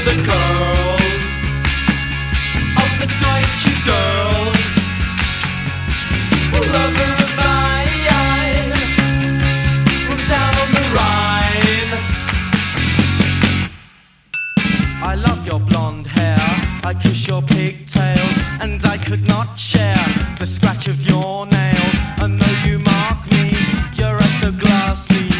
the curls of the Deutsche girls. Lover of mine from down on the Rhine. I love your blonde hair, I kiss your pigtails, and I could not share the scratch of your nails. And though you mark me, you're so glassy,